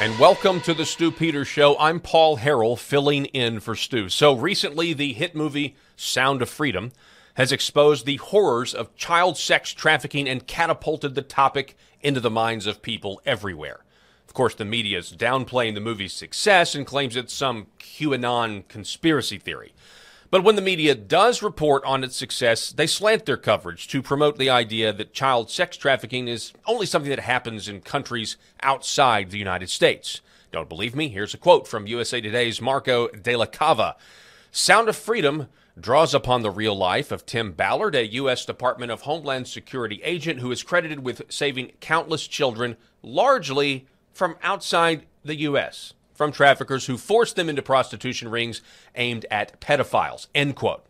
And welcome to the Stu Peters Show. I'm Paul Harrell, filling in for Stu. So recently, the hit movie Sound of Freedom has exposed the horrors of child sex trafficking and catapulted the topic into the minds of people everywhere. Of course, the media is downplaying the movie's success and claims it's some QAnon conspiracy theory. But when the media does report on its success, they slant their coverage to promote the idea that child sex trafficking is only something that happens in countries outside the United States. Don't believe me? Here's a quote from USA Today's Marco De La Cava. Sound of Freedom draws upon the real life of Tim Ballard, a U.S. Department of Homeland Security agent who is credited with saving countless children, largely from outside the U.S., from traffickers who forced them into prostitution rings aimed at pedophiles, end quote.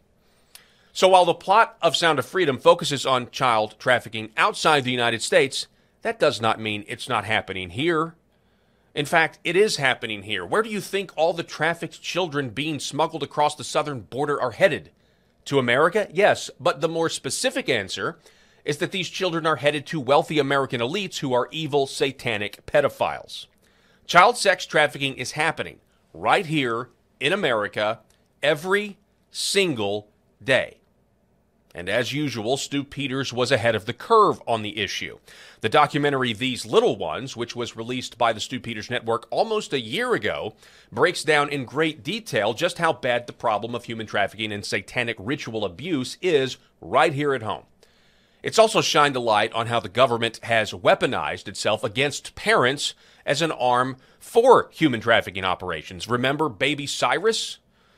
So while the plot of Sound of Freedom focuses on child trafficking outside the United States, that does not mean it's not happening here. In fact, it is happening here. Where do you think all the trafficked children being smuggled across the southern border are headed? To America? Yes, but the more specific answer is that these children are headed to wealthy American elites who are evil, satanic pedophiles. Child sex trafficking is happening right here in America every single day. And as usual, Stu Peters was ahead of the curve on the issue. The documentary These Little Ones, which was released by the Stu Peters Network almost a year ago, breaks down in great detail just how bad the problem of human trafficking and satanic ritual abuse is right here at home. It's also shined a light on how the government has weaponized itself against parents as an arm for human trafficking operations. Remember Baby Cyrus?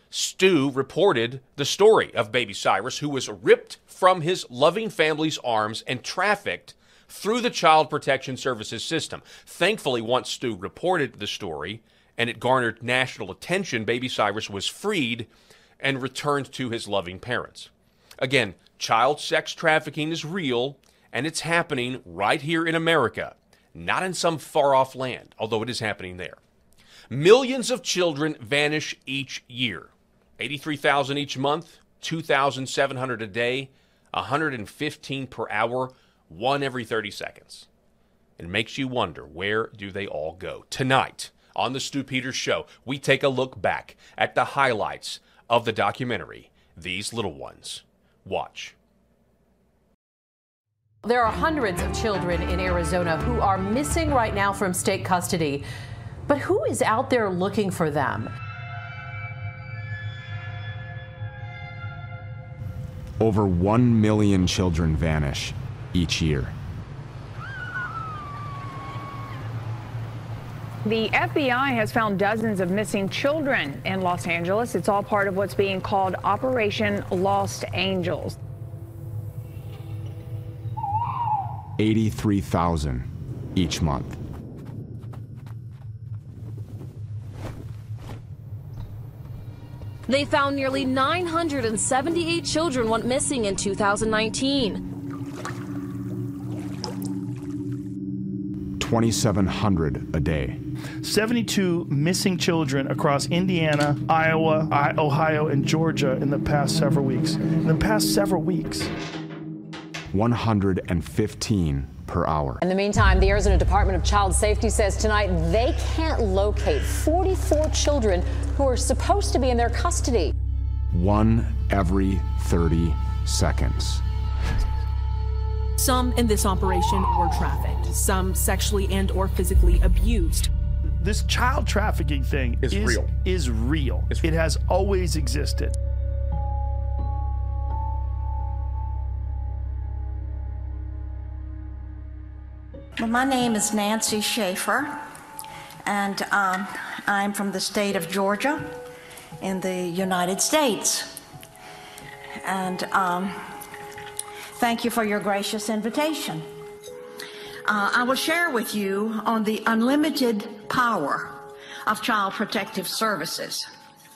Stu reported the story of Baby Cyrus, who was ripped from his loving family's arms and trafficked through the Child Protection Services system. Thankfully, once Stu reported the story and it garnered national attention, Baby Cyrus was freed and returned to his loving parents. Again, child sex trafficking is real, and it's happening right here in America, not in some far-off land, although it is happening there. Millions of children vanish each year. 83,000 each month, 2,700 a day, 115 per hour, one every 30 seconds. It makes you wonder, where do they all go? Tonight, on the Stu Peters Show, we take a look back at the highlights of the documentary, These Little Ones. Watch. There are hundreds of children in Arizona who are missing right now from state custody. But who is out there looking for them? Over 1 million children vanish each year. The FBI has found dozens of missing children in Los Angeles. It's all part of what's being called Operation Lost Angels. 83,000 each month. They found nearly 978 children went missing in 2019. 2,700 a day. 72 missing children across Indiana, Iowa, Ohio, and Georgia in the past several weeks. 115 per hour. In the meantime, the Arizona Department of Child Safety says tonight they can't locate 44 children who are supposed to be in their custody. One every 30 seconds. Some in this operation were trafficked, some sexually and or physically abused. This child trafficking thing is real. It has always existed. Well, my name is Nancy Schaefer, and I'm from the state of Georgia in the United States. And thank you for your gracious invitation. I will share with you on the unlimited power of Child Protective Services.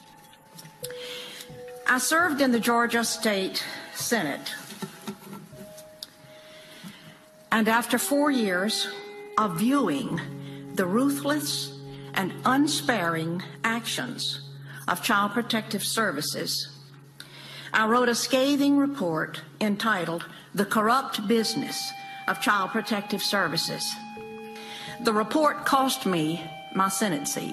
I served in the Georgia State Senate. And after 4 years of viewing the ruthless and unsparing actions of Child Protective Services, I wrote a scathing report entitled The Corrupt Business of Child Protective Services. The report cost me my Senate seat.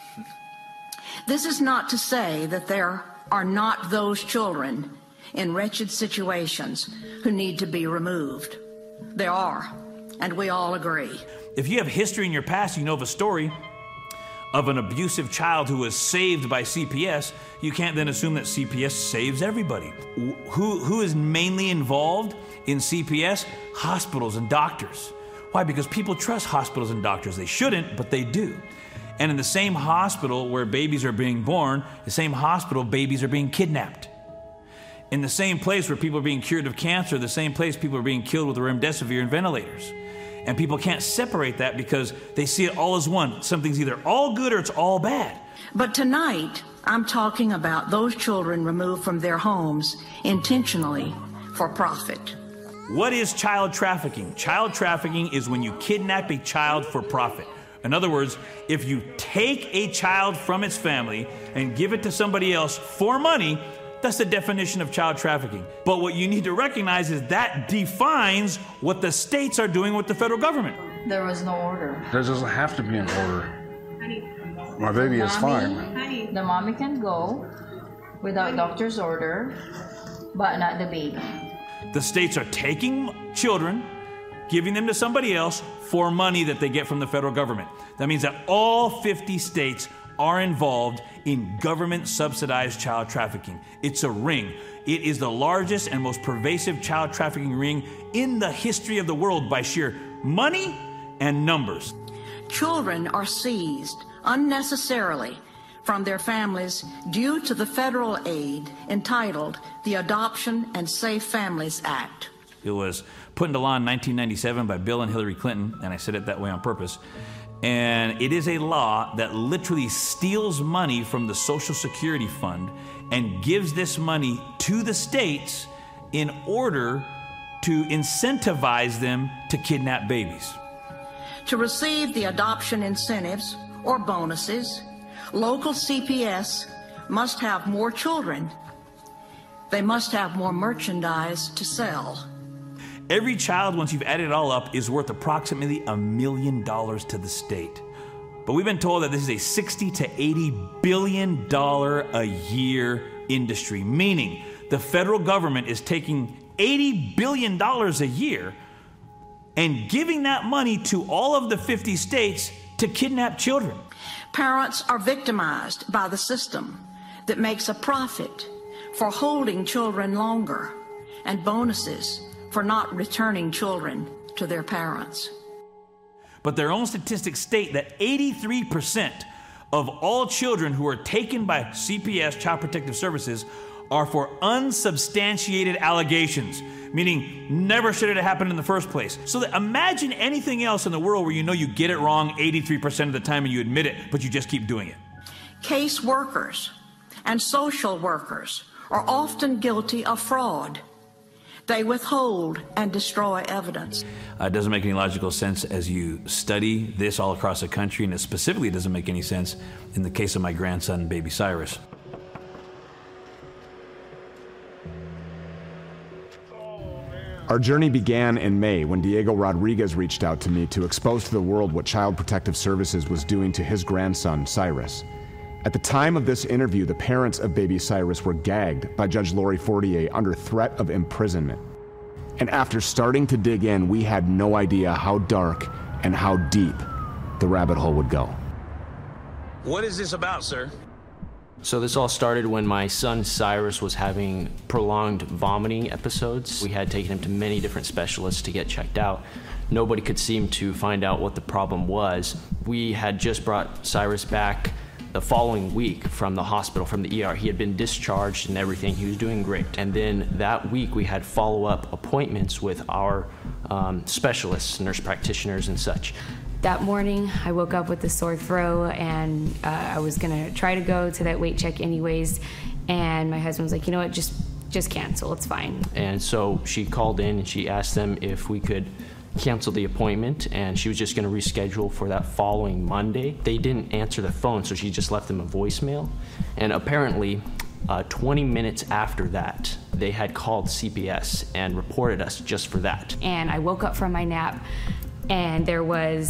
This is not to say that there are not those children in wretched situations who need to be removed. There are, and we all agree. If you have history in your past, you know of a story of an abusive child who was saved by CPS, you can't then assume that CPS saves everybody. Who is mainly involved in CPS? Hospitals and doctors. Why? Because people trust hospitals and doctors. They shouldn't, but they do. And in the same hospital where babies are being born, the same hospital, babies are being kidnapped. In the same place where people are being cured of cancer, the same place people are being killed with remdesivir and ventilators. And people can't separate that because they see it all as one. Something's either all good or it's all bad. But tonight, I'm talking about those children removed from their homes intentionally for profit. What is child trafficking? Child trafficking is when you kidnap a child for profit. In other words, if you take a child from its family and give it to somebody else for money, that's the definition of child trafficking. But what you need to recognize is that defines what the states are doing with the federal government. There was no order. There doesn't have to be an order. My baby is fine. The mommy can go without doctor's order, but not the baby. The states are taking children, giving them to somebody else for money that they get from the federal government. That means that all 50 states are involved in government-subsidized child trafficking. It's a ring. It is the largest and most pervasive child trafficking ring in the history of the world by sheer money and numbers. Children are seized unnecessarily from their families due to the federal aid entitled the Adoption and Safe Families Act. It was put into law in 1997 by Bill and Hillary Clinton, and I said it that way on purpose. And it is a law that literally steals money from the Social Security Fund and gives this money to the states in order to incentivize them to kidnap babies. To receive the adoption incentives or bonuses, local CPS must have more children. They must have more merchandise to sell. Every child, once you've added it all up, is worth approximately $1 million to the state. But we've been told that this is a $60 to $80 billion a year industry, meaning the federal government is taking $80 billion a year and giving that money to all of the 50 states to kidnap children. Parents are victimized by the system that makes a profit for holding children longer and bonuses for not returning children to their parents. But their own statistics state that 83% of all children who are taken by CPS, Child Protective Services, are for unsubstantiated allegations, meaning never should it have happened in the first place. So that imagine anything else in the world where you know you get it wrong 83% of the time and you admit it, but you just keep doing it. Case workers and social workers are often guilty of fraud. They withhold and destroy evidence. It doesn't make any logical sense as you study this all across the country, and it specifically doesn't make any sense in the case of my grandson, baby Cyrus. Our journey began in May when Diego Rodriguez reached out to me to expose to the world what Child Protective Services was doing to his grandson, Cyrus. At the time of this interview, the parents of baby Cyrus were gagged by Judge Lori Fortier under threat of imprisonment. And after starting to dig in, we had no idea how dark and how deep the rabbit hole would go. What is this about, sir? So this all started when my son Cyrus was having prolonged vomiting episodes. We had taken him to many different specialists to get checked out. Nobody could seem to find out what the problem was. We had just brought Cyrus back the following week from the hospital, from the ER. He had been discharged and everything. He was doing great. And then that week we had follow-up appointments with our specialists, nurse practitioners and such. That morning, I woke up with a sore throat, and I was gonna try to go to that weight check anyways. And my husband was like, you know what, just cancel, it's fine. And so she called in and she asked them if we could cancel the appointment, and she was just gonna reschedule for that following Monday. They didn't answer the phone, so she just left them a voicemail. And apparently, 20 minutes after that, they had called CPS and reported us just for that. And I woke up from my nap, and there was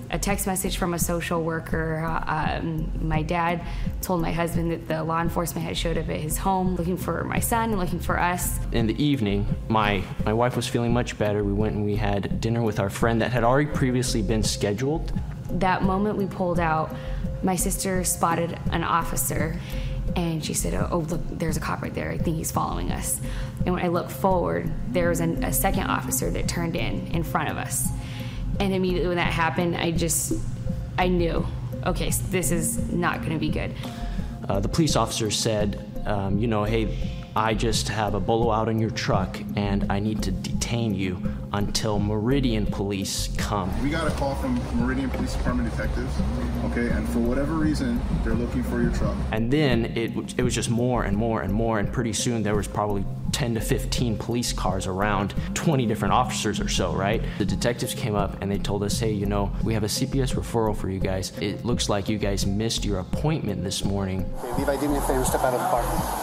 a text message from a social worker. My dad told my husband that the law enforcement had showed up at his home looking for my son and looking for us. In the evening, my wife was feeling much better. We went and we had dinner with our friend that had already previously been scheduled. That moment we pulled out, my sister spotted an officer, and she said, oh, look, there's a cop right there. I think he's following us. And when I looked forward, there was a second officer that turned in front of us. And immediately when that happened, I knew, okay, this is not going to be good. The police officer said, hey, I just have a bolo out on your truck, and I need to detain you until Meridian Police come. We got a call from Meridian Police Department detectives, okay, and for whatever reason, they're looking for your truck. And then it was just more and more and more, and pretty soon there was probably 10 to 15 police cars around, 20 different officers or so, right? The detectives came up and they told us, hey, we have a CPS referral for you guys. It looks like you guys missed your appointment this morning. Okay, Levi, do me a favor, step out of the car.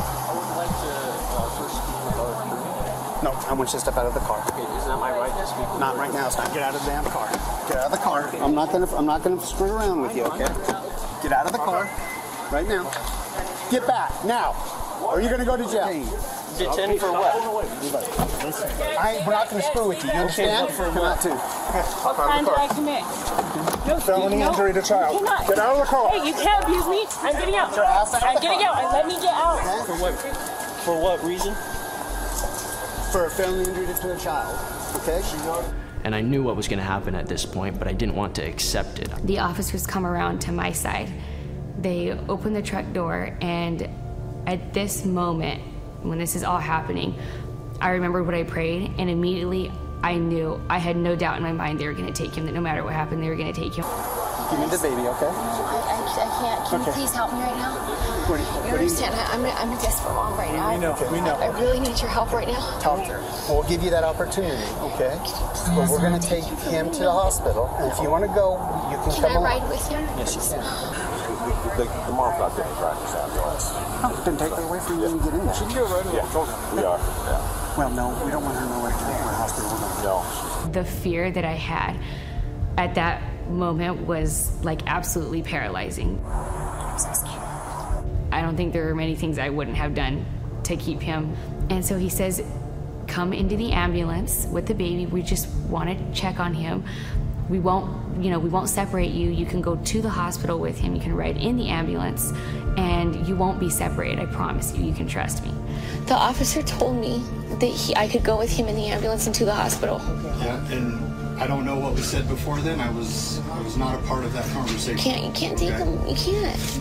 No, I want you to step out of the car. Okay, is that my right to speak? Not right now. It's not. Get out of the damn car. Get out of the car. I'm not gonna screw around with you, okay? Get out of the car right now. Get back now, or you're gonna go to jail. Detain for what? We're not gonna screw with you. You understand? Come out too. What crime did I commit? No, felony injury to child. Get out of the car. Hey, you can't abuse me. I'm getting out. I'm getting out. Let me get out. For what reason? For a felony injury to a child, okay? And I knew what was going to happen at this point, but I didn't want to accept it. The officers come around to my side. They open the truck door, and at this moment, when this is all happening, I remembered what I prayed, and immediately I knew, I had no doubt in my mind they were going to take him, that no matter what happened, they were going to take him. Give me the baby, okay? I can't. Can you please help me right now? You understand? I'm a desperate mom right now. We know. I really need your help right now. Talk to her. We'll give you that opportunity, okay? But we're going to take him to the hospital. And if you want to go, you can come along. Can I ride with him? Yes, you can. The mom's not getting practice ambulance. Oh, then take her away from you when you get in there. She can go right in. Yeah, we are. Yeah. Well, no, we don't want her to know where the hospital is. No. The fear that I had at that moment was like absolutely paralyzing. I'm so scared. I don't think there were many things I wouldn't have done to keep him. And so he says, come into the ambulance with the baby. We just want to check on him. We won't separate you. You can go to the hospital with him. You can ride in the ambulance, and you won't be separated. I promise you. You can trust me. The officer told me that I could go with him in the ambulance into the hospital. Yeah, and I don't know what was said before then. I was not a part of that conversation. You can't take him. You can't.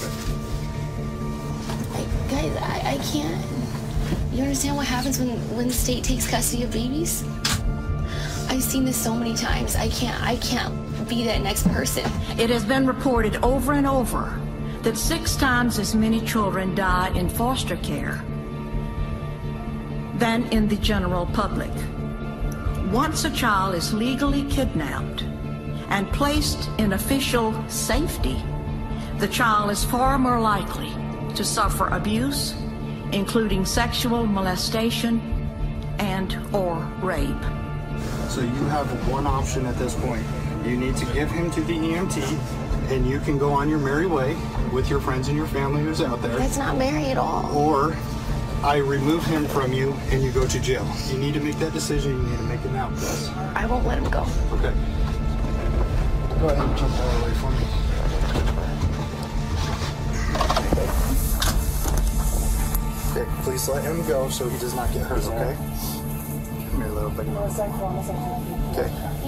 Okay. Guys, I can't. You understand what happens when the state takes custody of babies? I've seen this so many times. I can't be that next person. It has been reported over and over that 6 times as many children die in foster care than in the general public. Once a child is legally kidnapped and placed in official safety, the child is far more likely to suffer abuse, including sexual molestation and/or rape. So you have one option at this point. You need to give him to the EMT, and you can go on your merry way with your friends and your family who's out there. That's not merry at all. Or I remove him from you and you go to jail. You need to make that decision. You need to make it now, Chris. I won't let him go. Okay. Go ahead and jump all the way for me. Okay, please let him go so he does not get hurt, okay? Come here, little buddy. Okay.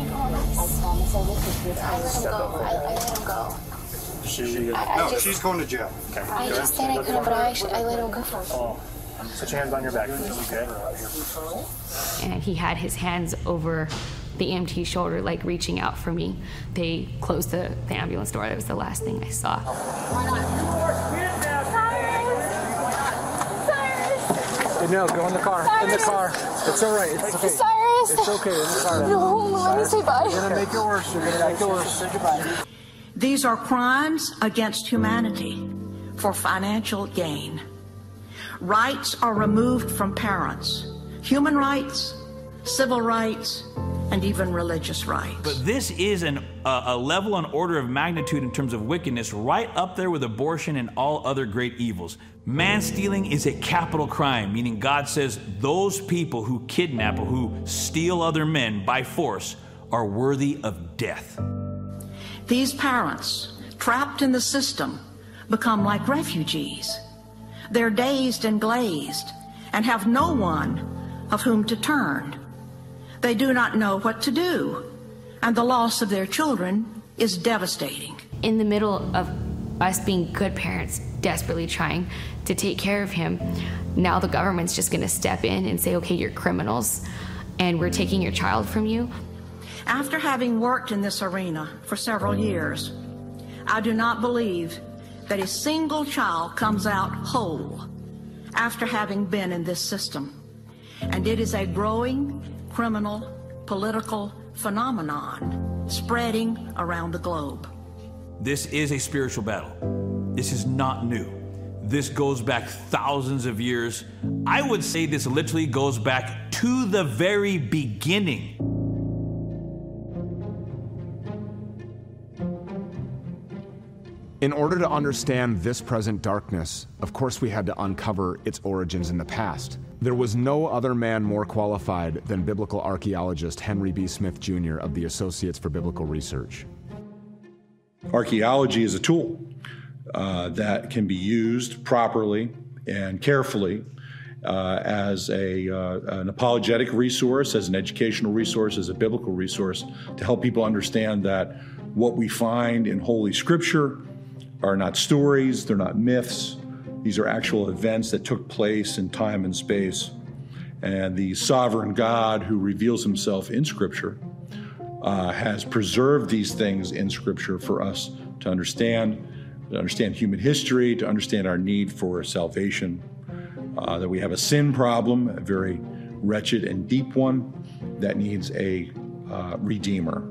I let him go. She's going to jail. Okay. I just said I couldn't, but I let him go. Oh. Put your hands on your back, please, okay? And he had his hands over the EMT's shoulder, like reaching out for me. They closed the ambulance door. That was the last thing I saw. No, go in the car. Cyrus. In the car. It's all right. It's okay. Cyrus. It's okay. In the car. No, let me say bye. You're going to make it worse. You're going to make it worse. Say goodbye. These are crimes against humanity for financial gain. Rights are removed from parents. Human rights, civil rights, and even religious rights. But this is a level and order of magnitude in terms of wickedness right up there with abortion and all other great evils. Man-stealing is a capital crime, meaning God says those people who kidnap or who steal other men by force are worthy of death. These parents, trapped in the system, become like refugees. They're dazed and glazed and have no one of whom to turn. They do not know what to do, and the loss of their children is devastating. In the middle of us being good parents, desperately trying to take care of him, now the government's just going to step in and say, okay, you're criminals, and we're taking your child from you. After having worked in this arena for several years, I do not believe that a single child comes out whole after having been in this system. And it is a growing criminal political phenomenon spreading around the globe. This is a spiritual battle. This is not new. This goes back thousands of years. I would say this literally goes back to the very beginning. In order to understand this present darkness, of course we had to uncover its origins in the past. There was no other man more qualified than biblical archaeologist Henry B. Smith, Jr. of the Associates for Biblical Research. Archaeology is a tool that can be used properly and carefully as an apologetic resource, as an educational resource, as a biblical resource to help people understand that what we find in Holy Scripture are not stories, they're not myths. These are actual events that took place in time and space. And the sovereign God who reveals himself in Scripture has preserved these things in Scripture for us to understand human history, to understand our need for salvation, that we have a sin problem, a very wretched and deep one, that needs a redeemer.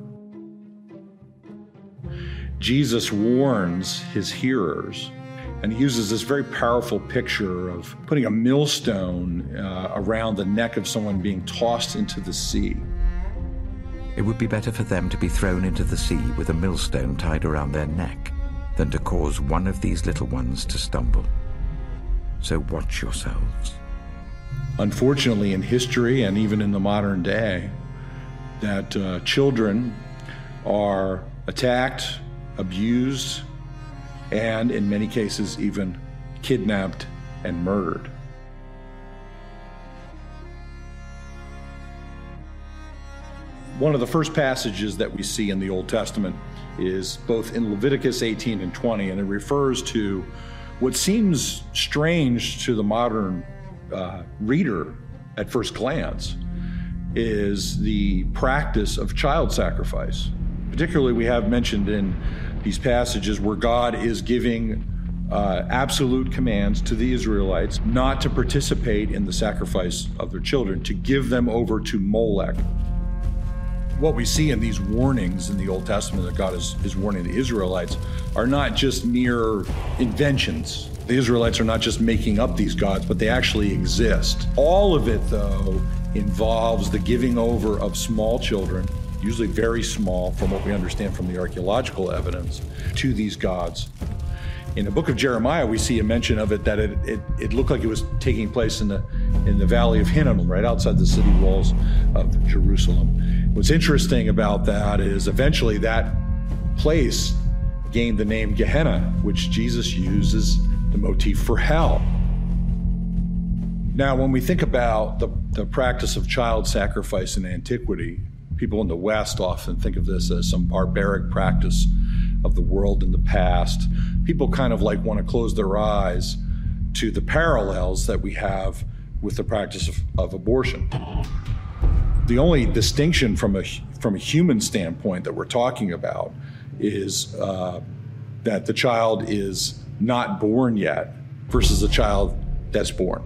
Jesus warns his hearers, and he uses this very powerful picture of putting a millstone around the neck of someone being tossed into the sea. It would be better for them to be thrown into the sea with a millstone tied around their neck than to cause one of these little ones to stumble. So watch yourselves. Unfortunately, in history and even in the modern day, that children are attacked, abused, and in many cases even kidnapped and murdered. One of the first passages that we see in the Old Testament is both in Leviticus 18 and 20, and it refers to what seems strange to the modern reader at first glance, is the practice of child sacrifice. Particularly, we have mentioned in these passages where God is giving absolute commands to the Israelites not to participate in the sacrifice of their children, to give them over to Molech. What we see in these warnings in the Old Testament that God is warning the Israelites are not just mere inventions. The Israelites are not just making up these gods, but they actually exist. All of it, though, involves the giving over of small children, usually very small from what we understand from the archaeological evidence, to these gods. In the book of Jeremiah, we see a mention of it that it looked like it was taking place in the valley of Hinnom, right outside the city walls of Jerusalem. What's interesting about that is eventually that place gained the name Gehenna, which Jesus uses the motif for hell. Now, when we think about the practice of child sacrifice in antiquity, people in the West often think of this as some barbaric practice of the world in the past. People kind of want to close their eyes to the parallels that we have with the practice of abortion. The only distinction from a human standpoint that we're talking about is that the child is not born yet versus a child that's born.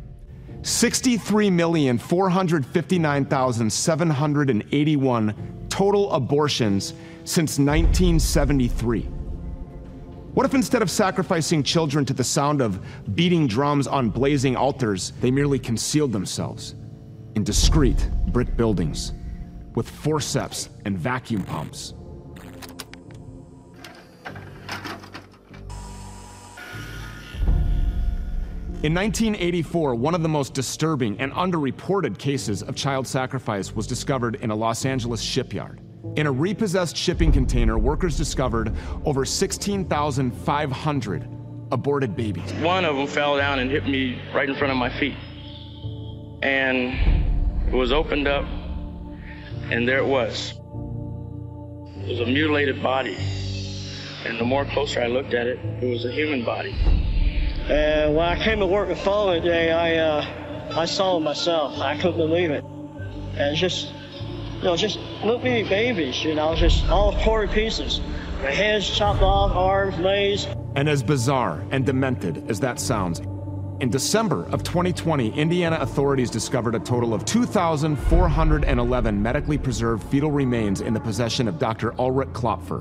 63,459,781 total abortions since 1973. What if instead of sacrificing children to the sound of beating drums on blazing altars, they merely concealed themselves in discreet brick buildings, with forceps and vacuum pumps. In 1984, one of the most disturbing and underreported cases of child sacrifice was discovered in a Los Angeles shipyard. In a repossessed shipping container, workers discovered over 16,500 aborted babies. One of them fell down and hit me right in front of my feet. And it was opened up, and there it was. It was a mutilated body. And the more closer I looked at it, it was a human body. And when I came to work the following day, I saw it myself. I couldn't believe it. And just little bitty babies, just all tore to pieces. Their heads chopped off, arms, legs. And as bizarre and demented as that sounds, in December of 2020, Indiana authorities discovered a total of 2,411 medically preserved fetal remains in the possession of Dr. Ulrich Klopfer.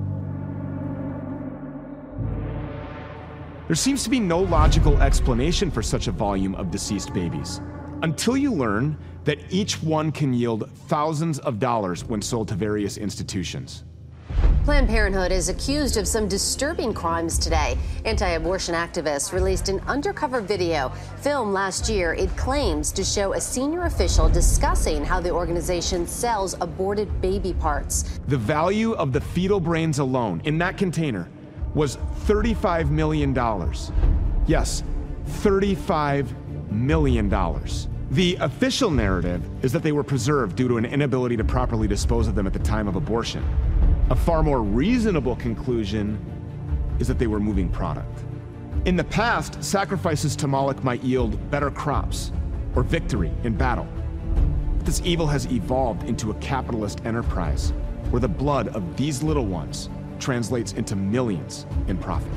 There seems to be no logical explanation for such a volume of deceased babies, until you learn that each one can yield thousands of dollars when sold to various institutions. Planned Parenthood is accused of some disturbing crimes today. Anti-abortion activists released an undercover video filmed last year. It claims to show a senior official discussing how the organization sells aborted baby parts. The value of the fetal brains alone in that container was $35 million. Yes, $35 million. The official narrative is that they were preserved due to an inability to properly dispose of them at the time of abortion. A far more reasonable conclusion is that they were moving product. In the past, sacrifices to Moloch might yield better crops or victory in battle. But this evil has evolved into a capitalist enterprise where the blood of these little ones translates into millions in profit.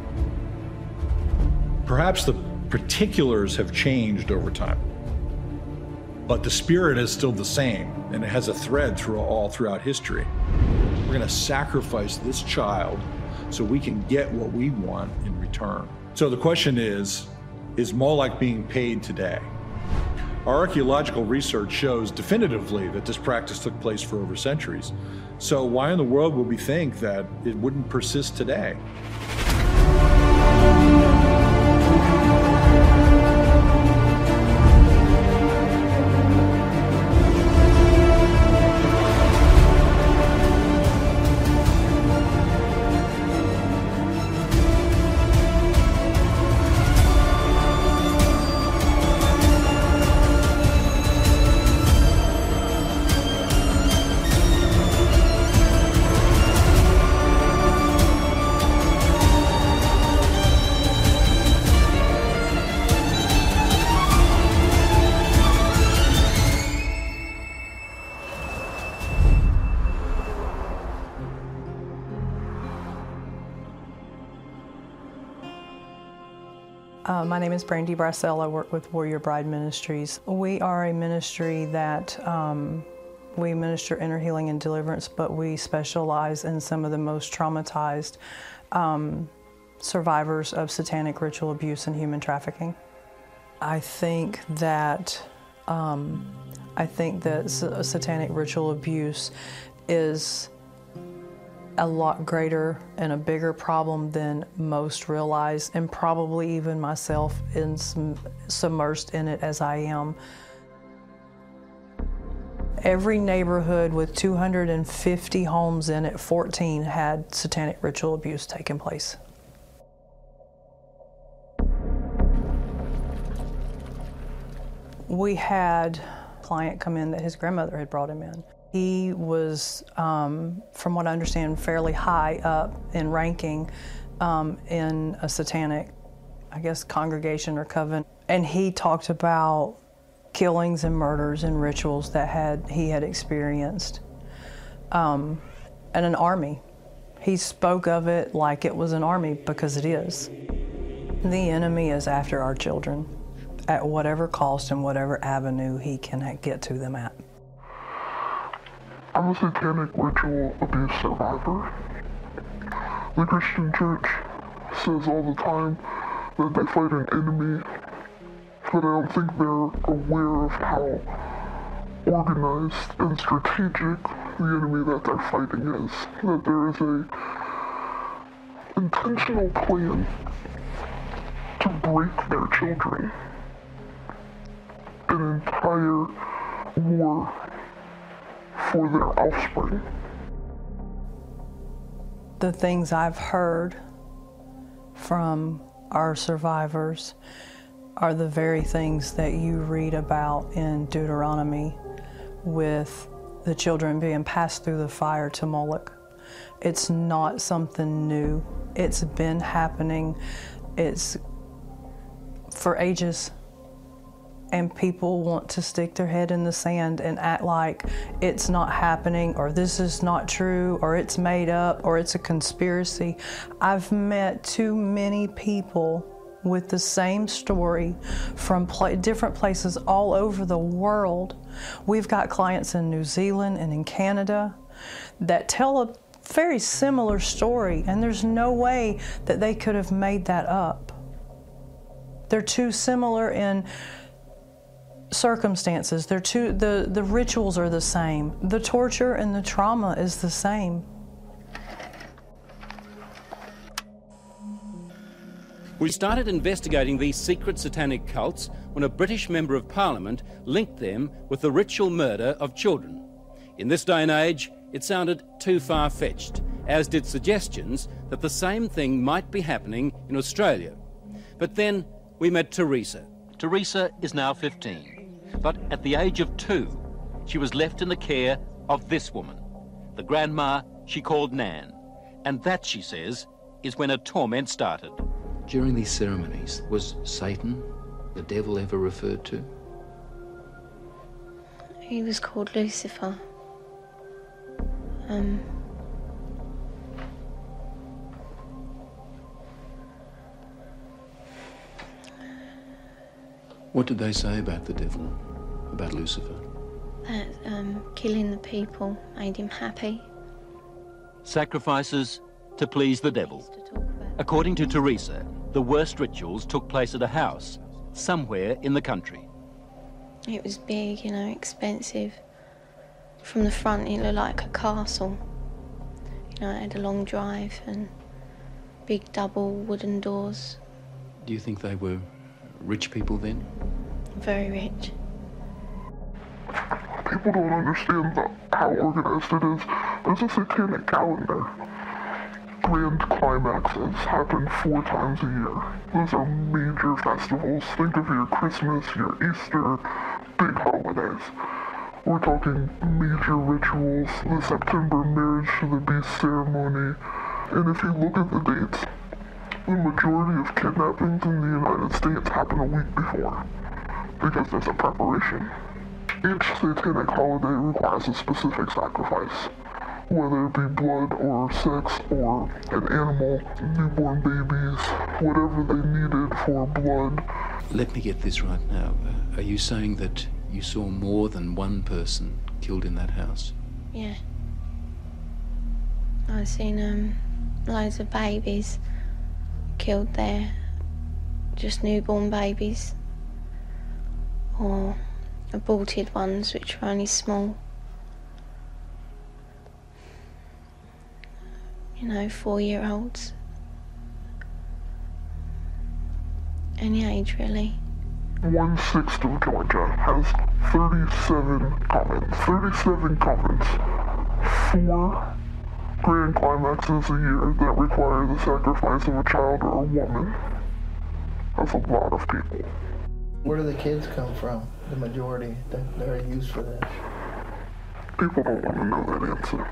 Perhaps the particulars have changed over time, but the spirit is still the same, and it has a thread all throughout history. We're going to sacrifice this child so we can get what we want in return. So the question is Moloch being paid today? Our archaeological research shows definitively that this practice took place for over centuries. So why in the world would we think that it wouldn't persist today? My name is Brandy Bracell. I work with Warrior Bride Ministries. We are a ministry that we minister inner healing and deliverance, but we specialize in some of the most traumatized survivors of satanic ritual abuse and human trafficking. I think that satanic ritual abuse is a lot greater and a bigger problem than most realize, and probably even myself submersed in it as I am. Every neighborhood with 250 homes in it, 14 had satanic ritual abuse taking place. We had a client come in that his grandmother had brought him in. He was, from what I understand, fairly high up in ranking in a satanic, congregation or coven. And he talked about killings and murders and rituals that he had experienced. And an army. He spoke of it like it was an army, because it is. The enemy is after our children at whatever cost and whatever avenue he can get to them at. I'm a satanic ritual abuse survivor. The Christian church says all the time that they fight an enemy, but I don't think they're aware of how organized and strategic the enemy that they're fighting is. That there is a intentional plan to break their children. An entire war for their offspring. The things I've heard from our survivors are the very things that you read about in Deuteronomy with the children being passed through the fire to Moloch. It's not something new. It's been happening. It's for ages. And people want to stick their head in the sand and act like it's not happening, or this is not true, or it's made up, or it's a conspiracy. I've met too many people with the same story from different places all over the world. We've got clients in New Zealand and in Canada that tell a very similar story, and there's no way that they could have made that up. They're too similar in circumstances. The rituals are the same. The torture and the trauma is the same. We started investigating these secret satanic cults when a British member of Parliament linked them with the ritual murder of children. In this day and age, it sounded too far-fetched, as did suggestions that the same thing might be happening in Australia. But then we met Teresa. Teresa is now 15, but at the age of 2, she was left in the care of this woman, the grandma she called Nan. And that, she says, is when her torment started. During these ceremonies, was Satan, the devil, ever referred to? He was called Lucifer. What did they say about the devil, about Lucifer? That killing the people made him happy. Sacrifices to please the devil. According to Teresa, the worst rituals took place at a house, somewhere in the country. It was big, you know, expensive. From the front, it looked like a castle. You know, it had a long drive and big double wooden doors. Do you think they were rich people then? Very rich. People don't understand how organized it is. There's a satanic calendar. Grand climaxes happen 4 times a year. Those are major festivals. Think of your Christmas, your Easter, big holidays. We're talking major rituals, the September marriage to the beast ceremony. And if you look at the dates, the majority of kidnappings in the United States happen a week before, because there's a preparation. Each satanic holiday requires a specific sacrifice, whether it be blood or sex or an animal, newborn babies, whatever they needed for blood. Let me get this right now. Are you saying that you saw more than one person killed in that house? Yeah. I've seen loads of babies killed there, just newborn babies, or aborted ones which were only small. You know, 4-year-olds. Any age, really. 1/6 of Georgia has 37 covens. 37 covens. 4 grand climaxes a year that require the sacrifice of a child or a woman. That's a lot of people. Where do the kids come from, the majority that are used for this? People don't want to know that answer.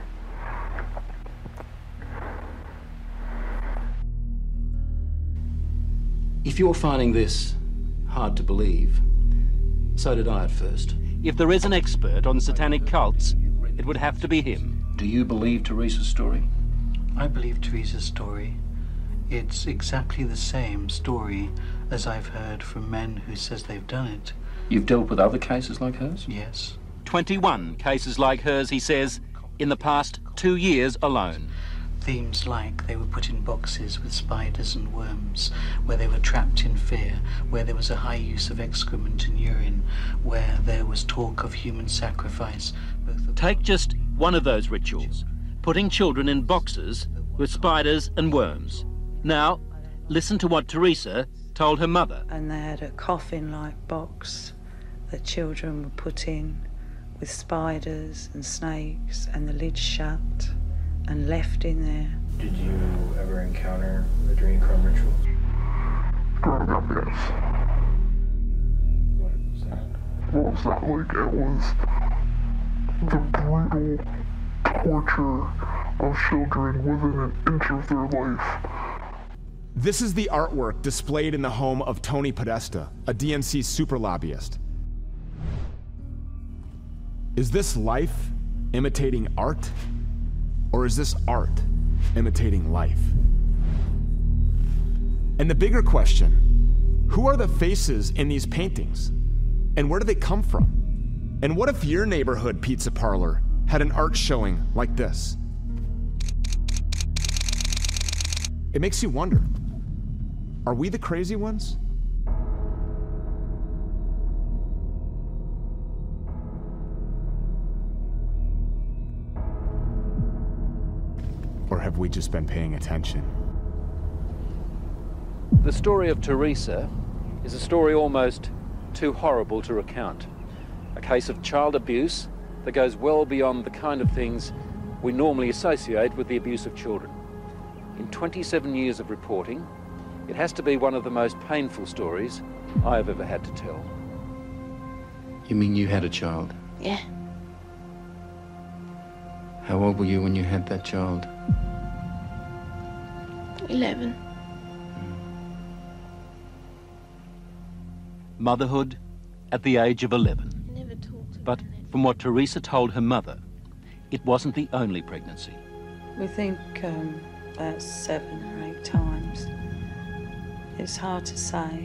If you're finding this hard to believe, so did I at first. If there is an expert on satanic cults, it would have to be him. Do you believe Teresa's story? I believe Teresa's story. It's exactly the same story as I've heard from men who says they've done it. You've dealt with other cases like hers? Yes. 21 cases like hers, he says, in the past 2 years alone. themes like they were put in boxes with spiders and worms, where they were trapped in fear, where there was a high use of excrement and urine, where there was talk of human sacrifice. Take just one of those rituals, putting children in boxes with spiders and worms. Now, listen to what Teresa told her mother. And they had a coffin-like box that children were put in with spiders and snakes, and the lid shut and left in there. Did you ever encounter adrenochrome rituals? Growing up, yes. What was that? What was that like? It was the brutal torture of children within an inch of their life. This is the artwork displayed in the home of Tony Podesta, a DNC super lobbyist. Is this life imitating art? Or is this art imitating life? And the bigger question, who are the faces in these paintings? And where do they come from? And what if your neighborhood pizza parlor had an art showing like this? It makes you wonder, are we the crazy ones? Or have we just been paying attention? The story of Teresa is a story almost too horrible to recount. A case of child abuse that goes well beyond the kind of things we normally associate with the abuse of children. In 27 years of reporting, it has to be one of the most painful stories I have ever had to tell. You mean you had a child? Yeah. How old were you when you had that child? 11. Motherhood at the age of 11. Never talked. But from what Teresa told her mother, it wasn't the only pregnancy. We think about 7 or 8 times. It's hard to say.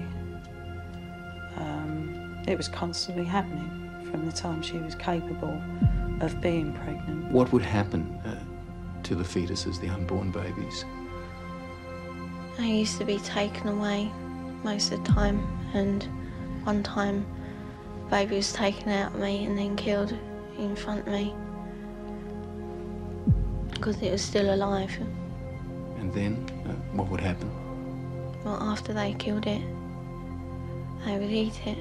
It was constantly happening from the time she was capable of being pregnant. What would happen to the fetuses, the unborn babies? I used to be taken away most of the time, and one time a baby was taken out of me and then killed in front of me because it was still alive. And then what would happen? Well, after they killed it, they would eat it.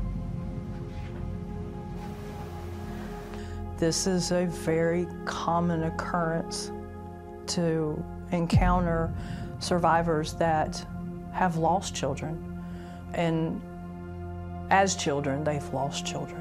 This is a very common occurrence to encounter survivors that have lost children. And as children, they've lost children.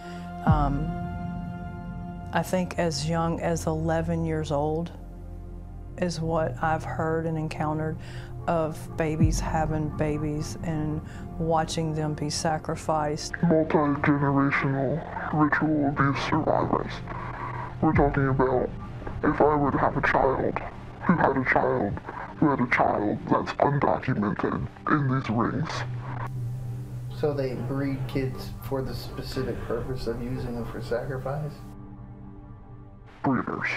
I think as young as 11 years old is what I've heard and encountered of babies having babies and watching them be sacrificed. Multi-generational ritual abuse survivors. We're talking about if I were to have a child who had a child who had a child that's undocumented in these rings. So they breed kids for the specific purpose of using them for sacrifice? Breeders.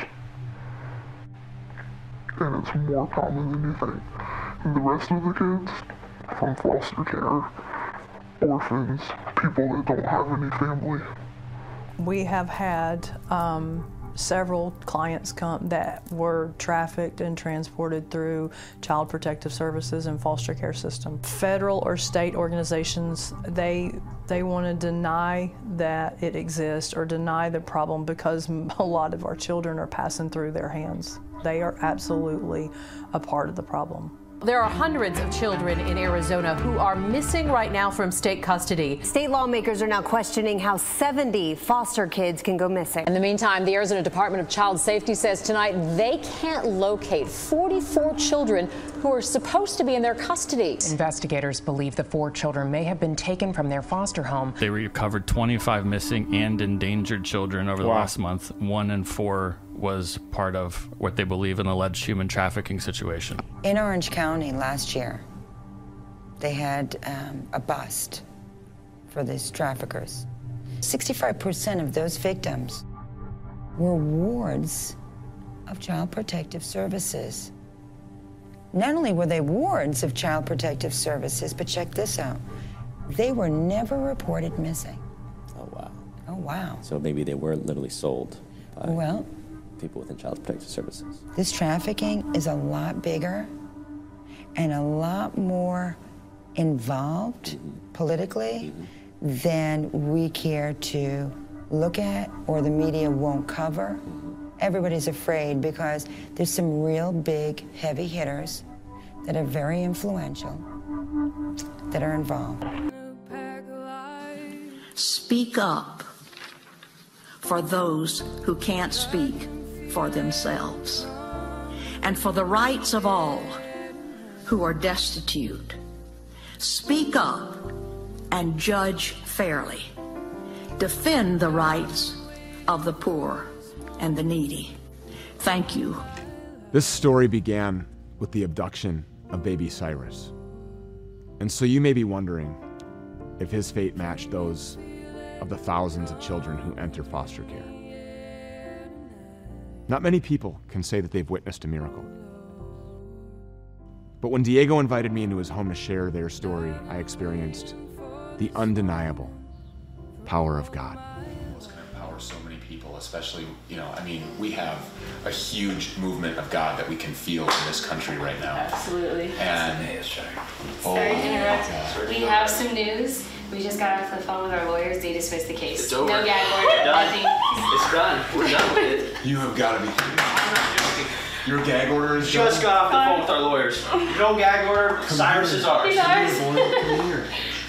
And it's more common than you think. And the rest of the kids, from foster care, orphans, people that don't have any family. We have had several clients come that were trafficked and transported through Child Protective Services and foster care system. Federal or state organizations, they want to deny that it exists or deny the problem because a lot of our children are passing through their hands. They are absolutely a part of the problem. There are hundreds of children in Arizona who are missing right now from state custody. State lawmakers are now questioning how 70 foster kids can go missing. In the meantime, the Arizona Department of Child Safety says tonight they can't locate 44 children who are supposed to be in their custody. Investigators believe the 4 children may have been taken from their foster home. They recovered 25 missing and endangered children over the last month. 1 in 4 was part of what they believe an alleged human trafficking situation. In Orange County last year, they had a bust for these traffickers. 65% of those victims were wards of Child Protective Services. Not only were they wards of Child Protective Services, but check this out. They were never reported missing. Oh, wow. Oh, wow. So maybe they were literally sold by well, people within Child Protective Services. This trafficking is a lot bigger and a lot more involved politically than we care to look at or the media won't cover. Everybody's afraid because there's some real big heavy hitters that are very influential that are involved. Speak up for those who can't speak for themselves, and for the rights of all who are destitute. Speak up and judge fairly. Defend the rights of the poor and the needy. Thank you. This story began with the abduction of baby Cyrus. And so you may be wondering if his fate matched those of the thousands of children who enter foster care. Not many people can say that they've witnessed a miracle. But when Diego invited me into his home to share their story, I experienced the undeniable power of God. It's going to empower so many people, especially, we have a huge movement of God that we can feel in this country right now. Absolutely. And Sorry to interrupt. We have some news. We just got off the phone with our lawyers. They dismissed the case. It's over. No gag order. Nothing. It's done. We're done with it. You have got to be kidding me. Your gag order is just got off the phone with our lawyers. No gag order. Cyrus is ours. He's ours. Come here.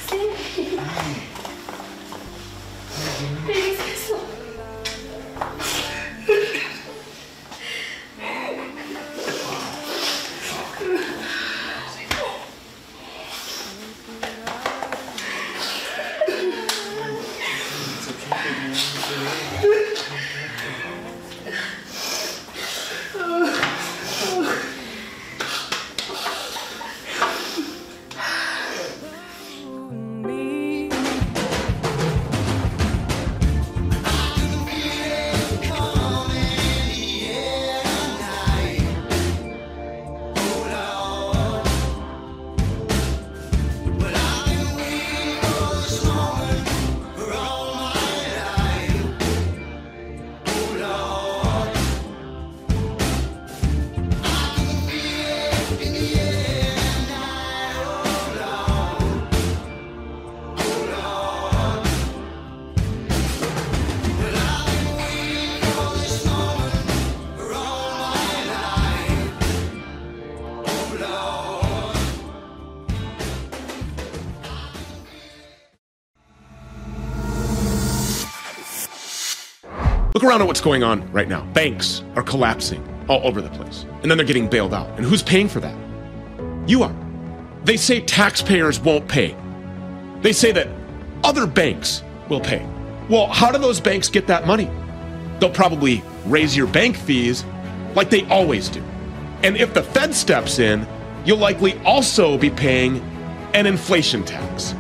Look around at what's going on right now. Banks are collapsing all over the place. And then they're getting bailed out. And who's paying for that? You are. They say taxpayers won't pay. They say that other banks will pay. Well, how do those banks get that money? They'll probably raise your bank fees like they always do. And if the Fed steps in, you'll likely also be paying an inflation tax.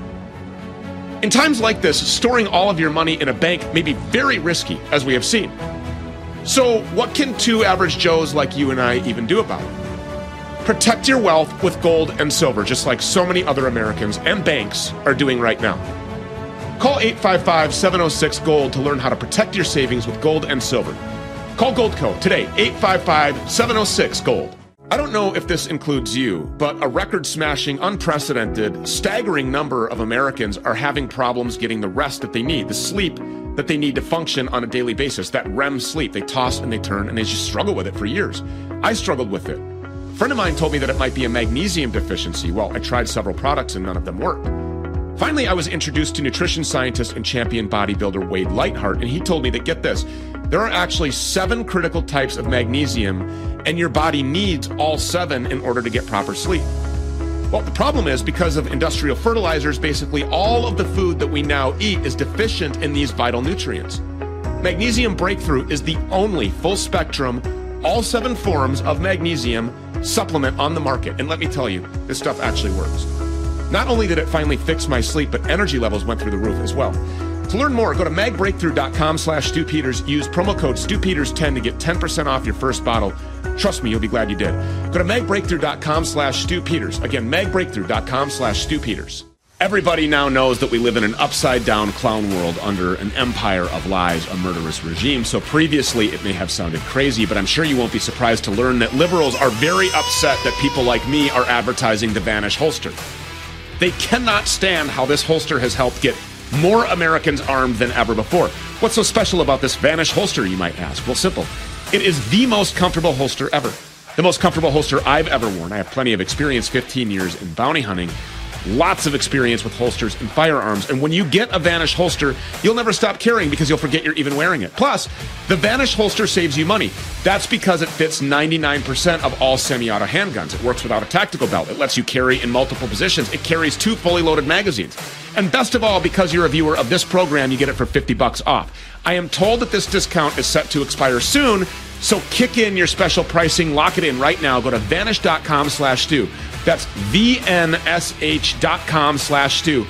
In times like this, storing all of your money in a bank may be very risky, as we have seen. So what can two average Joes like you and I even do about it? Protect your wealth with gold and silver, just like so many other Americans and banks are doing right now. Call 855-706-GOLD to learn how to protect your savings with gold and silver. Call Goldco today, 855-706-GOLD. I don't know if this includes you, but a record-smashing, unprecedented, staggering number of Americans are having problems getting the rest that they need, the sleep that they need to function on a daily basis, that REM sleep. They toss and they turn and they just struggle with it for years. I struggled with it. A friend of mine told me that it might be a magnesium deficiency. Well, I tried several products and none of them worked. Finally, I was introduced to nutrition scientist and champion bodybuilder Wade Lightheart, and he told me that, get this, there are actually 7 critical types of magnesium, and your body needs all 7 in order to get proper sleep. Well, the problem is, because of industrial fertilizers, basically all of the food that we now eat is deficient in these vital nutrients. Magnesium Breakthrough is the only full-spectrum, all 7 forms of magnesium supplement on the market, and let me tell you, this stuff actually works. Not only did it finally fix my sleep, but energy levels went through the roof as well. To learn more, go to magbreakthrough.com/StuPeters. Use promo code StuPeters10 to get 10% off your first bottle. Trust me, you'll be glad you did. Go to magbreakthrough.com/StuPeters. Again, magbreakthrough.com/StuPeters. Everybody now knows that we live in an upside-down clown world under an empire of lies, a murderous regime. So previously, it may have sounded crazy, but I'm sure you won't be surprised to learn that liberals are very upset that people like me are advertising the Vanish holster. They cannot stand how this holster has helped get more Americans armed than ever before. What's so special about this Vanish holster, you might ask? Well, simple. It is the most comfortable holster ever. The most comfortable holster I've ever worn. I have plenty of experience, 15 years in bounty hunting. Lots of experience with holsters and firearms. And when you get a Vanish holster, you'll never stop carrying because you'll forget you're even wearing it. Plus, the Vanish holster saves you money. That's because it fits 99% of all semi-auto handguns. It works without a tactical belt. It lets you carry in multiple positions. It carries 2 fully loaded magazines. And best of all, because you're a viewer of this program, you get it for $50 off. I am told that this discount is set to expire soon, so kick in your special pricing. Lock it in right now. Go to vanish.com/Stu. That's vnsh.com/Stu.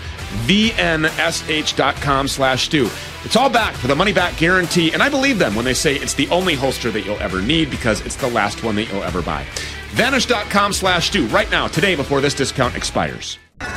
vnsh.com/Stu. It's all back for the money-back guarantee, and I believe them when they say it's the only holster that you'll ever need because it's the last one that you'll ever buy. Vanish.com/Stu right now, today, before this discount expires.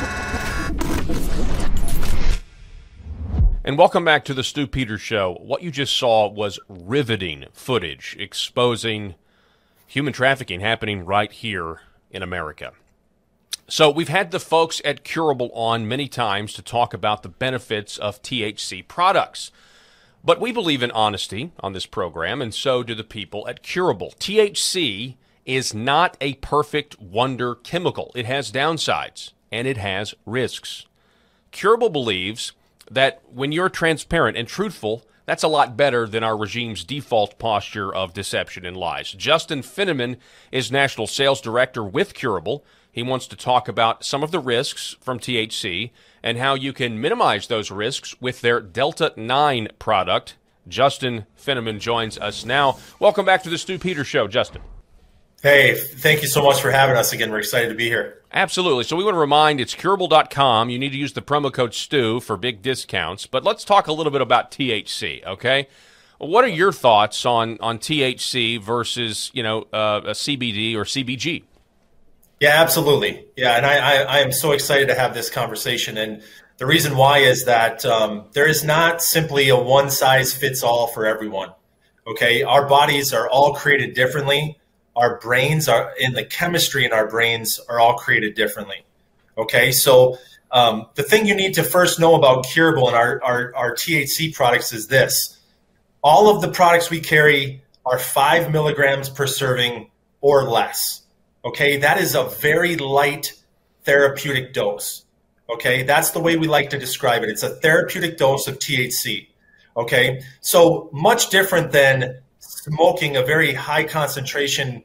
And welcome back to the Stu Peters Show. What you just saw was riveting footage exposing human trafficking happening right here in America. So we've had the folks at Curable on many times to talk about the benefits of THC products. But we believe in honesty on this program, and so do the people at Curable. THC is not a perfect wonder chemical. It has downsides, and it has risks. Curable believes that when you're transparent and truthful, that's a lot better than our regime's default posture of deception and lies. Justin Finneman is National Sales Director with Curable. He wants to talk about some of the risks from THC and how you can minimize those risks with their Delta 9 product. Justin Finneman joins us now. Welcome back to the Stu Peters Show, Justin. Hey, thank you so much for having us again. We're excited to be here. Absolutely. So we want to remind, it's curable.com. You need to use the promo code STU for big discounts. But let's talk a little bit about THC, okay? What are your thoughts on THC versus, a CBD or CBG? Yeah, absolutely. Yeah, and I am so excited to have this conversation. And the reason why is that there is not simply a one-size-fits-all for everyone, okay? Our bodies are all created differently. Our brains are in the chemistry in our brains are all created differently. Okay, so the thing you need to first know about Curable and our THC products is this. All of the products we carry are 5 milligrams per serving or less. Okay, that is a very light therapeutic dose. Okay, that's the way we like to describe it. It's a therapeutic dose of THC. Okay, so much different than smoking a very high concentration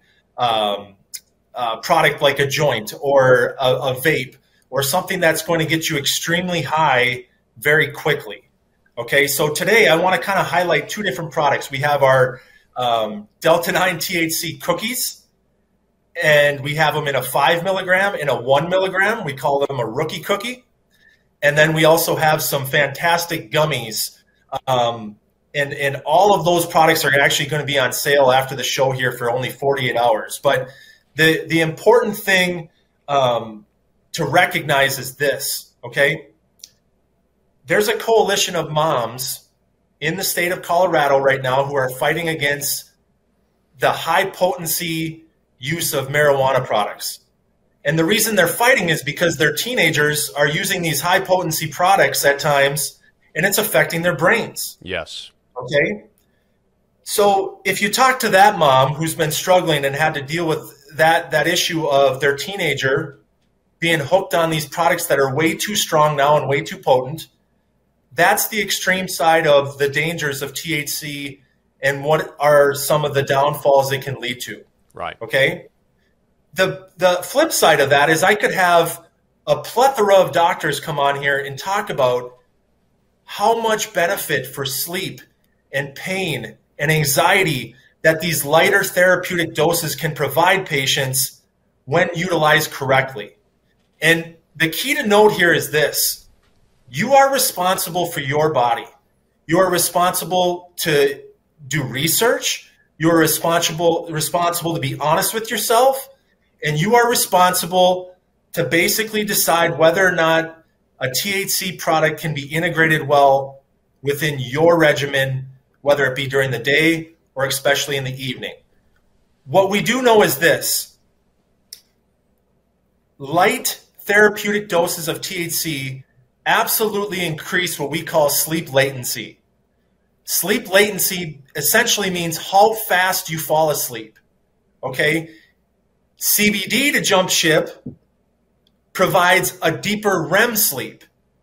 product like a joint or a vape or something that's going to get you extremely high very quickly. Okay, so today I want to kind of highlight 2 different products. We have our Delta 9 THC cookies, and we have them in a 5 milligram and a 1 milligram. We call them a rookie cookie. And then we also have some fantastic gummies. And all of those products are actually going to be on sale after the show here for only 48 hours. But the important thing to recognize is this, okay? There's a coalition of moms in the state of Colorado right now who are fighting against the high potency use of marijuana products. And the reason they're fighting is because their teenagers are using these high potency products at times, and it's affecting their brains. Yes. Okay. So if you talk to that mom who's been struggling and had to deal with that issue of their teenager being hooked on these products that are way too strong now and way too potent, that's the extreme side of the dangers of THC and what are some of the downfalls it can lead to. Right. Okay. The flip side of that is I could have a plethora of doctors come on here and talk about how much benefit for sleep and pain and anxiety that these lighter therapeutic doses can provide patients when utilized correctly. And the key to note here is this. You are responsible for your body. You are responsible to do research. You are responsible to be honest with yourself. And you are responsible to basically decide whether or not a THC product can be integrated well within your regimen, whether it be during the day or especially in the evening. What we do know is this: light therapeutic doses of THC absolutely increase what we call sleep latency. Sleep latency essentially means how fast you fall asleep. Okay? CBD, to jump ship, provides a deeper REM sleep.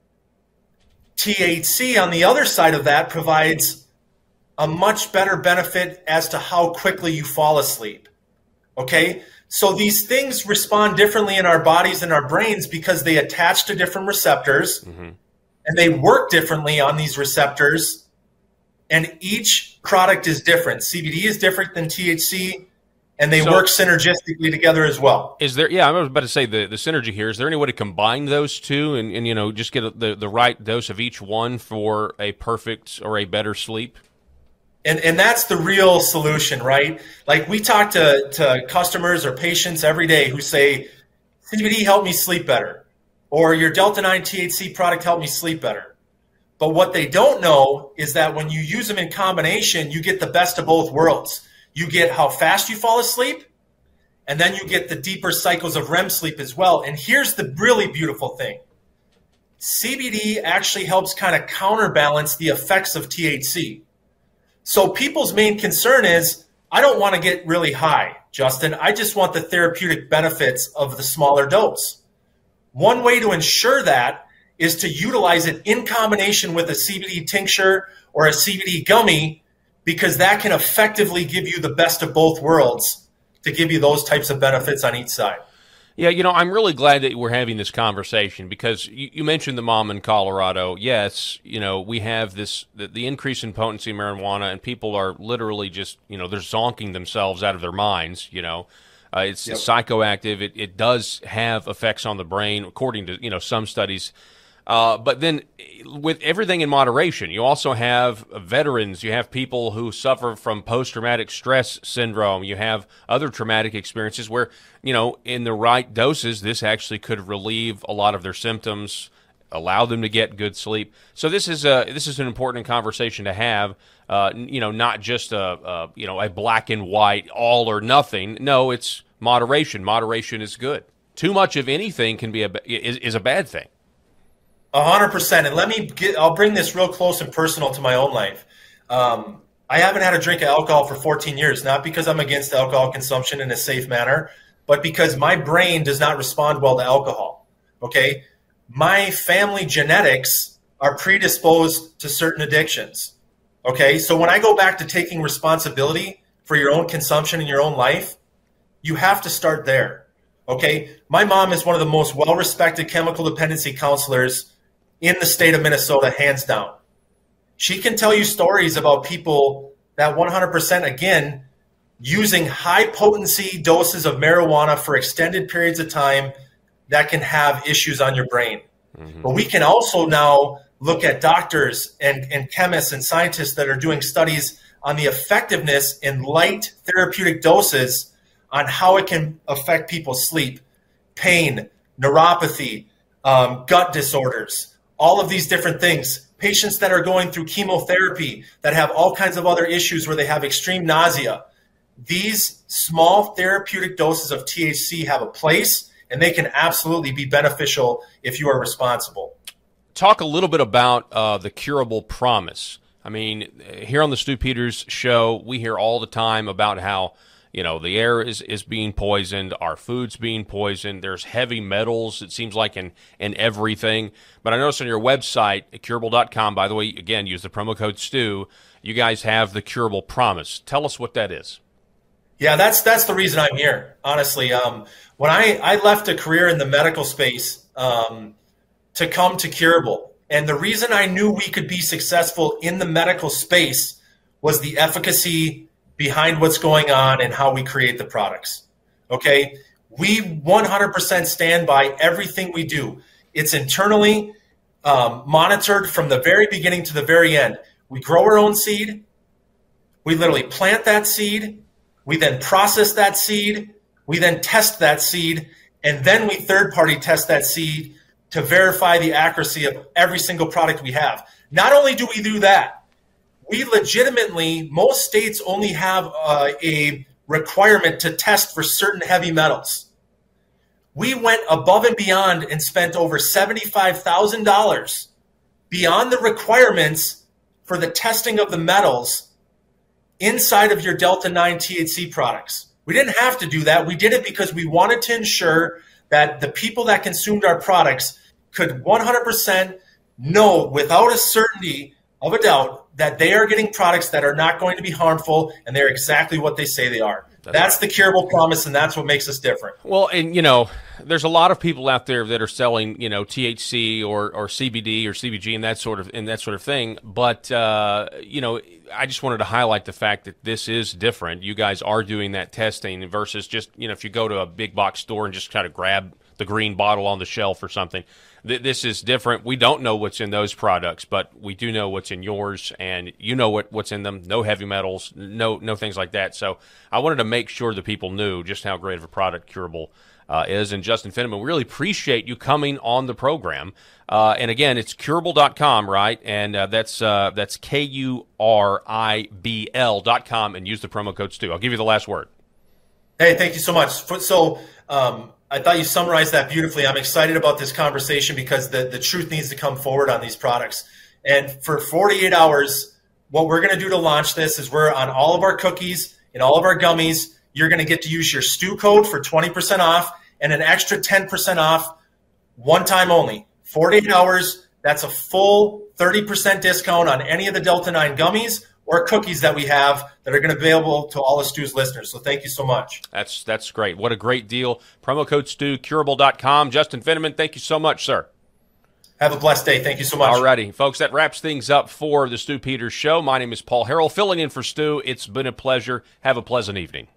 THC, on the other side of that, provides a much better benefit as to how quickly you fall asleep. Okay? So these things respond differently in our bodies and our brains because they attach to different receptors, and they work differently on these receptors, and each product is different. CBD is different than THC, and they work synergistically together as well. Is there? Yeah, I was about to say the synergy here. Is there any way to combine those two and you know, just get the right dose of each one for a perfect or a better sleep? And that's the real solution, right? Like, we talk to customers or patients every day who say, CBD helped me sleep better, or your Delta-9 THC product helped me sleep better. But what they don't know is that when you use them in combination, you get the best of both worlds. You get how fast you fall asleep, and then you get the deeper cycles of REM sleep as well. And here's the really beautiful thing. CBD actually helps kind of counterbalance the effects of THC. So people's main concern is, I don't want to get really high, Justin. I just want the therapeutic benefits of the smaller dose. One way to ensure that is to utilize it in combination with a CBD tincture or a CBD gummy, because that can effectively give you the best of both worlds to give you those types of benefits on each side. Yeah, you know, I'm really glad that we're having this conversation because you mentioned the mom in Colorado. Yes, you know, we have the increase in potency in marijuana, and people are literally just, you know, they're zonking themselves out of their minds, you know. It's psychoactive. It does have effects on the brain, according to, you know, some studies. But then with everything in moderation, you also have veterans, you have people who suffer from post-traumatic stress syndrome, you have other traumatic experiences where, you know, in the right doses, this actually could relieve a lot of their symptoms, allow them to get good sleep. So this is an important conversation to have, you know, not just a black and white, all or nothing. No, it's moderation. Moderation is good. Too much of anything can be is a bad thing. 100%. And I'll bring this real close and personal to my own life. I haven't had a drink of alcohol for 14 years, not because I'm against alcohol consumption in a safe manner, but because my brain does not respond well to alcohol. Okay? My family genetics are predisposed to certain addictions. Okay? So when I go back to taking responsibility for your own consumption in your own life, you have to start there. Okay? My mom is one of the most well-respected chemical dependency counselors in the state of Minnesota, hands down. She can tell you stories about people that 100%, again, using high potency doses of marijuana for extended periods of time that can have issues on your brain. But we can also now look at doctors and chemists and scientists that are doing studies on the effectiveness in light therapeutic doses on how it can affect people's sleep, pain, neuropathy, gut disorders, all of these different things. Patients that are going through chemotherapy that have all kinds of other issues where they have extreme nausea. These small therapeutic doses of THC have a place, and they can absolutely be beneficial if you are responsible. Talk a little bit about the curable promise. I mean, here on the Stu Peters show, we hear all the time about how, you know, the air is being poisoned, our food's being poisoned, there's heavy metals, it seems like, in everything. But I noticed on your website, curable.com, by the way, again, use the promo code STU, you guys have the Curable Promise. Tell us what that is. Yeah, that's the reason I'm here, honestly. When I left a career in the medical space to come to Curable, and the reason I knew we could be successful in the medical space was the efficacy behind what's going on and how we create the products. Okay? We 100% stand by everything we do. It's internally monitored from the very beginning to the very end. We grow our own seed. We literally plant that seed. We then process that seed. We then test that seed. And then we third-party test that seed to verify the accuracy of every single product we have. Not only do we do that, we legitimately, most states only have a requirement to test for certain heavy metals. We went above and beyond and spent over $75,000 beyond the requirements for the testing of the metals inside of your Delta-9 THC products. We didn't have to do that. We did it because we wanted to ensure that the people that consumed our products could 100% know without a certainty of a doubt that they are getting products that are not going to be harmful, and they're exactly what they say they are. That's the curable promise, and that's what makes us different. Well, and, you know, there's a lot of people out there that are selling, you know, THC or CBD or CBG and that sort of thing. But, you know, I just wanted to highlight the fact that this is different. You guys are doing that testing versus just, you know, if you go to a big box store and just kind of grab the green bottle on the shelf or something. This is different. We don't know what's in those products, but we do know what's in yours, and you know what's in them. No heavy metals, no things like that. So I wanted to make sure that people knew just how great of a product Curable is. And Justin Fenneman, we really appreciate you coming on the program. And again, it's curable.com, right? And that's KURIBL.com, and use the promo code Stu. I'll give you the last word. Hey, thank you so much. So I thought you summarized that beautifully. I'm excited about this conversation because the truth needs to come forward on these products. And for 48 hours, what we're going to do to launch this is we're on all of our cookies and all of our gummies. You're going to get to use your Stu code for 20% off and an extra 10% off one time only. 48 hours, that's a full 30% discount on any of the Delta-9 gummies or cookies that we have that are going to be available to all of Stu's listeners. So thank you so much. That's great. What a great deal. Promo code Stu, curable.com. Justin Fenneman, thank you so much, sir. Have a blessed day. Thank you so much. All righty. Folks, that wraps things up for the Stu Peters Show. My name is Paul Harrell, filling in for Stu. It's been a pleasure. Have a pleasant evening.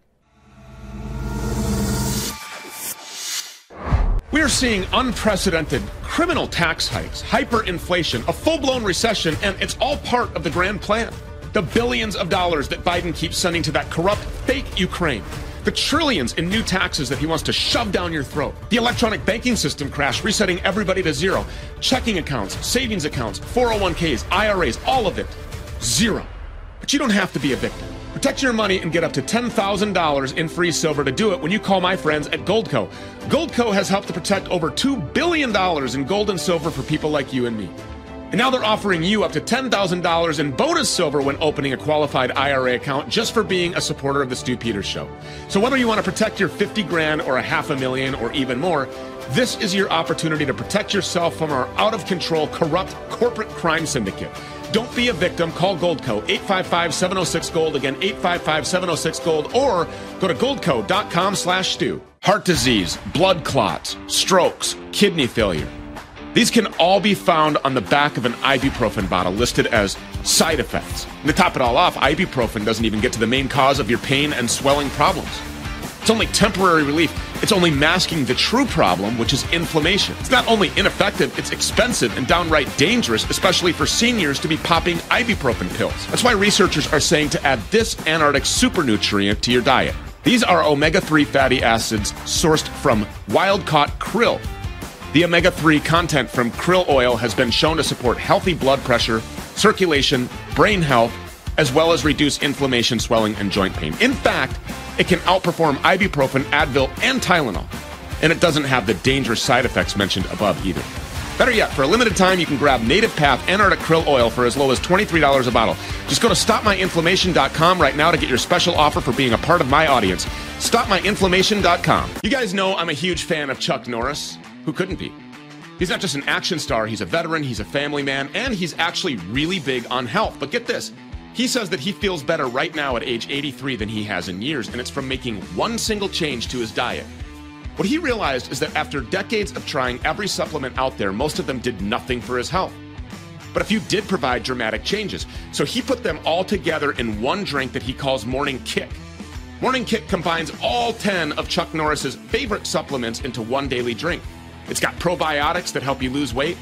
We are seeing unprecedented criminal tax hikes, hyperinflation, a full-blown recession, and it's all part of the grand plan. The billions of dollars that Biden keeps sending to that corrupt, fake Ukraine. The trillions in new taxes that he wants to shove down your throat. The electronic banking system crash, resetting everybody to zero. Checking accounts, savings accounts, 401ks, IRAs, all of it. Zero. But you don't have to be a victim. Protect your money and get up to $10,000 in free silver to do it when you call my friends at Goldco. Goldco has helped to protect over $2 billion in gold and silver for people like you and me. And now they're offering you up to $10,000 in bonus silver when opening a qualified IRA account just for being a supporter of the Stu Peters Show. So whether you want to protect your 50 grand or a $500,000 or even more, this is your opportunity to protect yourself from our out-of-control, corrupt corporate crime syndicate. Don't be a victim. Call Goldco, 855-706-GOLD. Again, 855-706-GOLD. Or go to goldco.com/Stu. Heart disease, blood clots, strokes, kidney failure. These can all be found on the back of an ibuprofen bottle listed as side effects. And to top it all off, ibuprofen doesn't even get to the main cause of your pain and swelling problems. It's only temporary relief. It's only masking the true problem, which is inflammation. It's not only ineffective, it's expensive and downright dangerous, especially for seniors to be popping ibuprofen pills. That's why researchers are saying to add this Antarctic super nutrient to your diet. These are omega-3 fatty acids sourced from wild-caught krill. The omega-3 content from krill oil has been shown to support healthy blood pressure, circulation, brain health, as well as reduce inflammation, swelling, and joint pain. In fact, it can outperform ibuprofen, Advil, and Tylenol. And it doesn't have the dangerous side effects mentioned above either. Better yet, for a limited time, you can grab Native Path Antarctic Krill Oil for as low as $23 a bottle. Just go to StopMyInflammation.com right now to get your special offer for being a part of my audience. StopMyInflammation.com. You guys know I'm a huge fan of Chuck Norris. Who couldn't be? He's not just an action star, he's a veteran, he's a family man, and he's actually really big on health. But get this, he says that he feels better right now at age 83 than he has in years, and it's from making one single change to his diet. What he realized is that after decades of trying every supplement out there, most of them did nothing for his health. But a few did provide dramatic changes, so he put them all together in one drink that he calls Morning Kick. Morning Kick combines all 10 of Chuck Norris's favorite supplements into one daily drink. It's got probiotics that help you lose weight,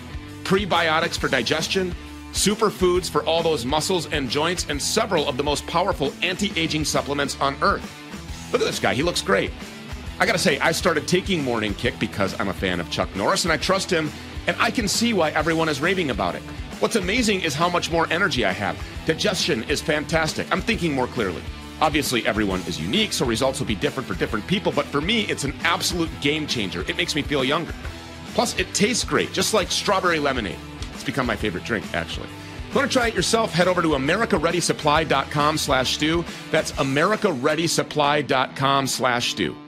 prebiotics for digestion, superfoods for all those muscles and joints, and several of the most powerful anti-aging supplements on earth. Look at this guy. He looks great. I gotta say, I started taking Morning Kick because I'm a fan of Chuck Norris and I trust him, and I can see why everyone is raving about it. What's amazing is how much more energy I have. Digestion is fantastic. I'm thinking more clearly. Obviously, everyone is unique, so results will be different for different people, but for me, it's an absolute game changer. It makes me feel younger. Plus, it tastes great, just like strawberry lemonade. It's become my favorite drink, actually. If you want to try it yourself, head over to AmericaReadySupply.com/stew. That's AmericaReadySupply.com/stew.